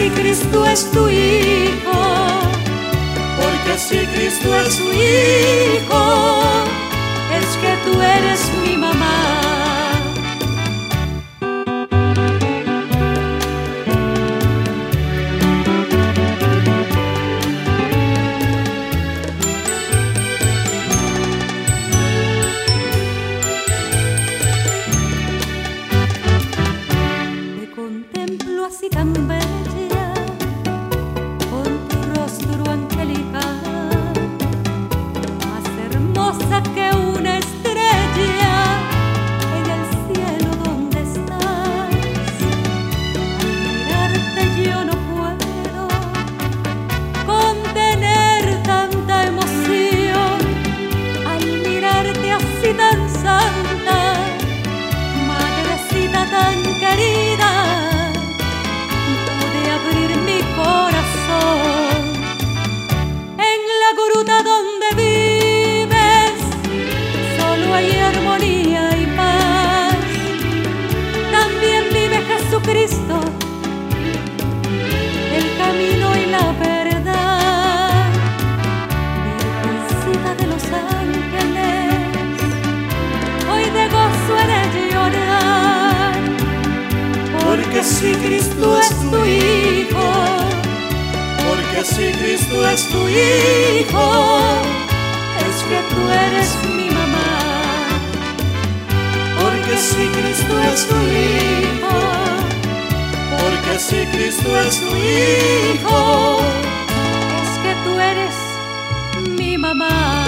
si Cristo es tu Hijo, porque si Cristo es tu Hijo, es que tú eres mi mamá. Así tan bella, con tu rostro angelical, más hermosa que una estrella en el cielo donde estás. Al mirarte yo no puedo contener tanta emoción, al mirarte así tan santa, madrecita tan querida, abrir mi corazón. En la gruta donde vives solo hay armonía y paz. También vive Jesucristo, el camino y la verdad. Virgencita de los ángeles, hoy de gozo he de llorar, porque si Cristo es tu Hijo, porque si Cristo es tu Hijo, es que tú eres mi mamá. Porque si Cristo es tu Hijo, porque si Cristo es tu Hijo, es que tú eres mi mamá.